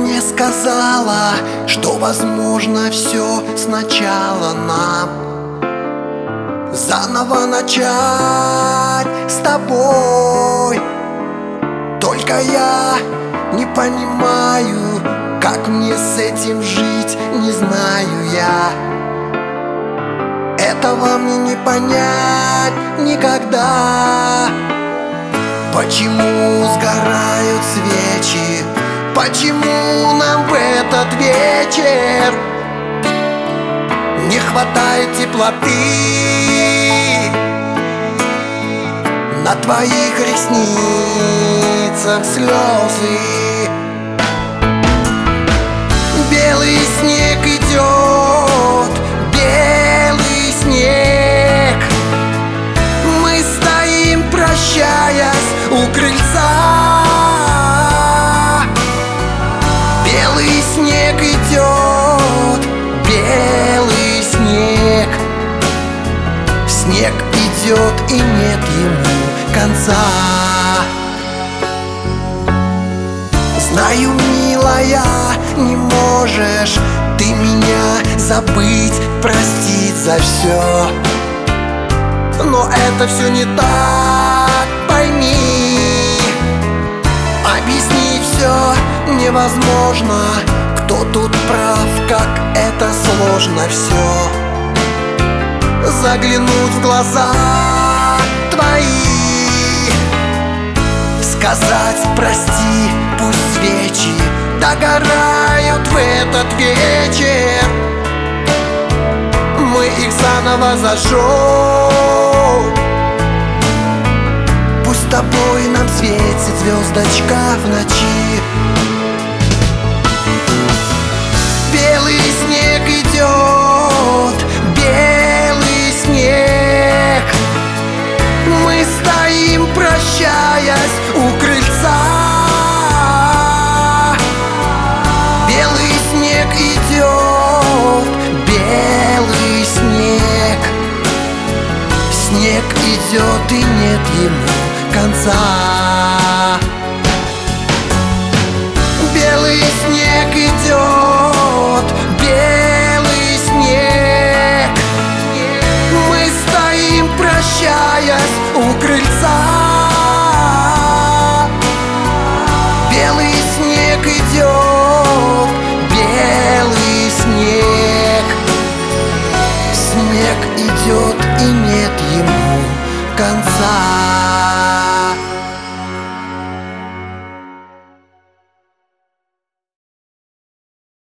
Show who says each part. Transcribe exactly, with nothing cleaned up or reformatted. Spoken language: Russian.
Speaker 1: мне сказала, что возможно все сначала нам заново начать с тобой. Только я не понимаю, как мне с этим жить, не знаю я. Этого мне не понять никогда. Почему сгорают свечи? Почему нам в этот вечер не хватает теплоты? На твоих ресницах слезы. Белый снег идет, белый снег. Мы стоим, прощаясь, у крыльца. Белый снег идет, белый снег. Снег идет, и нет ему конца. Знаю, милая, не можешь ты меня забыть, простить за все. Но это все не так, пойми. Объяснить все невозможно. Кто тут прав, как это сложно все. Заглянуть в глаза твои, сказать прости, пусть свечи догорают в этот вечер. Мы их заново зажжем. Пусть с тобой нам светит звездочка в ночи. Белый снег идет, белый снег. Мы стоим, прощаясь, у крыльца. Белый снег идет, белый снег. Снег идет, и нет ему конца. Белый снег идет, белый снег. Мы стоим, прощаясь, у крыльца. Белый снег идет, белый снег. Снег идет, и нет ему конца.